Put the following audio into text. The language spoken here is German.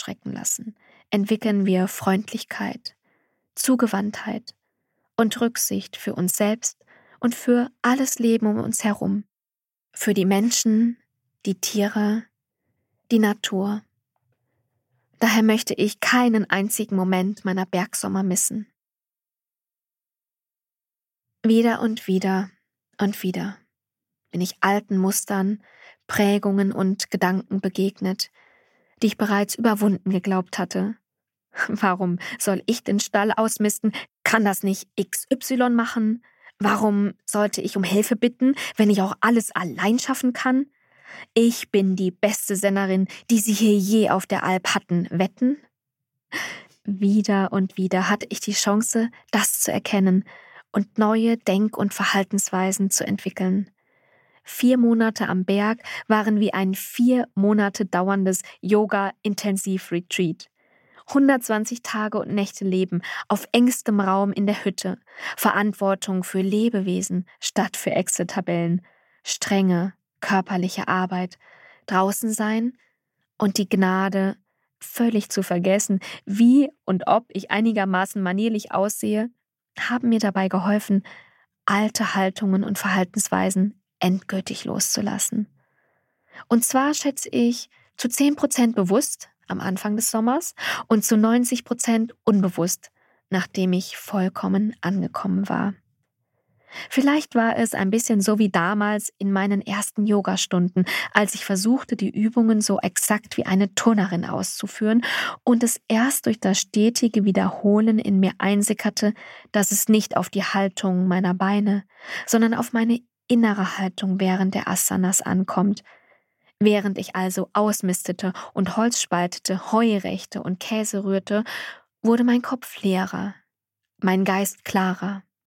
abschrecken lassen, entwickeln wir Freundlichkeit, Zugewandtheit und Rücksicht für uns selbst und für alles Leben um uns herum, für die Menschen, die Tiere, die Natur. Daher möchte ich keinen einzigen Moment meiner Bergsommer missen. Wieder und wieder und wieder bin ich alten Mustern, Prägungen und Gedanken begegnet, die ich bereits überwunden geglaubt hatte. Warum soll ich den Stall ausmisten? Kann das nicht XY machen? Warum sollte ich um Hilfe bitten, wenn ich auch alles allein schaffen kann? Ich bin die beste Sennerin, die Sie hier je auf der Alp hatten, wetten? Wieder und wieder hatte ich die Chance, das zu erkennen und neue Denk- und Verhaltensweisen zu entwickeln. 4 Monate am Berg waren wie ein 4 Monate dauerndes Yoga-Intensiv-Retreat. 120 Tage und Nächte leben auf engstem Raum in der Hütte, Verantwortung für Lebewesen statt für Excel-Tabellen, strenge körperliche Arbeit, draußen sein und die Gnade, völlig zu vergessen, wie und ob ich einigermaßen manierlich aussehe, haben mir dabei geholfen, alte Haltungen und Verhaltensweisen endgültig loszulassen. Und zwar schätze ich zu 10% bewusst am Anfang des Sommers und zu 90% unbewusst, nachdem ich vollkommen angekommen war. Vielleicht war es ein bisschen so wie damals in meinen ersten Yogastunden, als ich versuchte, die Übungen so exakt wie eine Turnerin auszuführen und es erst durch das stetige Wiederholen in mir einsickerte, dass es nicht auf die Haltung meiner Beine, sondern auf meine innere Haltung während der Asanas ankommt. Während ich also ausmistete und Holz spaltete, Heu rechte und Käse rührte, wurde mein Kopf leerer, mein Geist klarer